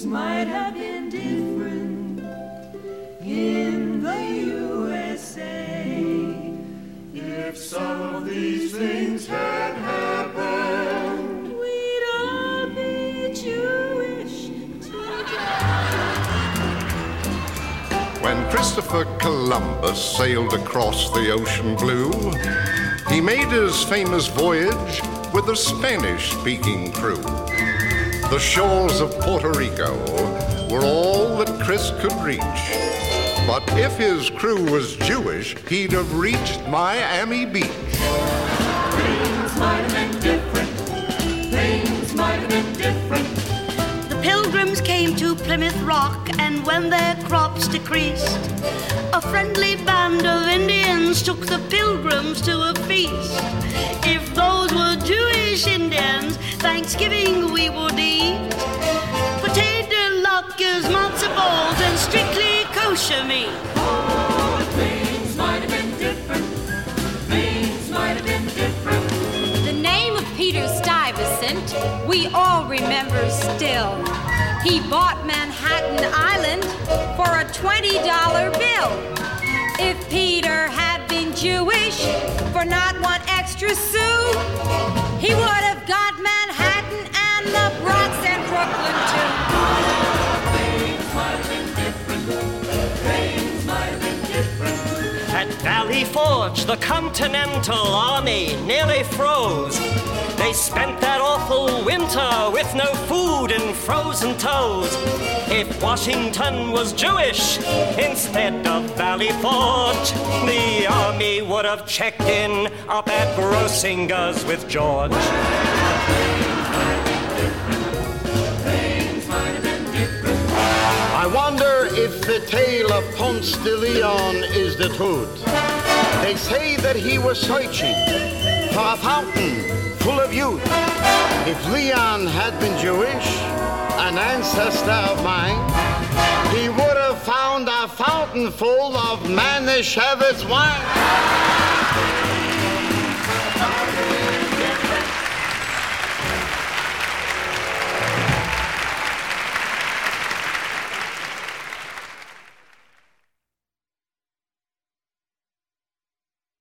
things might have been different in the USA. If some of these things had happened, we'd all be Jewish today. When Christopher Columbus sailed across the ocean blue, he made his famous voyage with a Spanish-speaking crew. The shores of Puerto Rico were all that Chris could reach. But if his crew was Jewish, he'd have reached Miami Beach. Things might have been different. Things might have been different. The Pilgrims came to Plymouth Rock, and when their crops decreased, a friendly band of Indians took the Pilgrims to a feast. If those were Jewish Indians, Thanksgiving we would eat potato latkes, matzo balls, and strictly kosher meat. Oh, things might have been different. Things might have been different. The name of Peter Stuyvesant we all remember still. He bought Manhattan Island for a $20 bill. If Peter had been Jewish, for not one extra sou, he would have got Manhattan and the Bronx and Brooklyn too. Things might have been different. Things might have been different. At Valley Forge, the Continental Army nearly froze. They spent that awful winter with no food and frozen toes. If Washington was Jewish instead of Valley Forge, the army would have checked in up at Grossinger's with George. I wonder if the tale of Ponce de Leon is the truth. They say that he was searching for a fountain full of youth. If Leon had been Jewish, an ancestor of mine, he would have found a fountain full of Manischewitz wine.